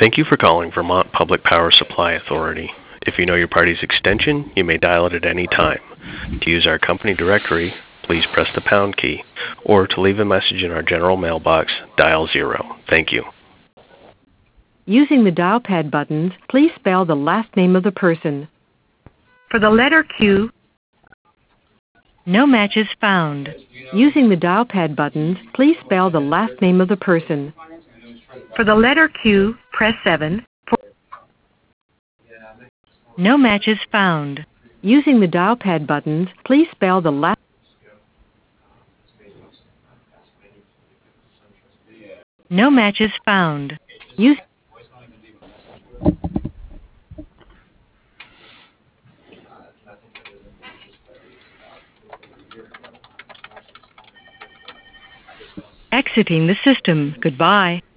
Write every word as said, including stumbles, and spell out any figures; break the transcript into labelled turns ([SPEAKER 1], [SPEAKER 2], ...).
[SPEAKER 1] Thank you for calling Vermont Public Power Supply Authority. If you know your party's extension, you may dial it at any time. To use our company directory, please press the pound key, or to leave a message in our general mailbox, dial zero. Thank you.
[SPEAKER 2] Using the dial pad buttons, please spell the last name of the person. For the letter Q, no matches found. Using the dial pad buttons, please spell the last name of the person. For the letter Q, press seven. For no matches found. Using the dial pad buttons, please spell the last no matches found. Use exiting the system. Goodbye.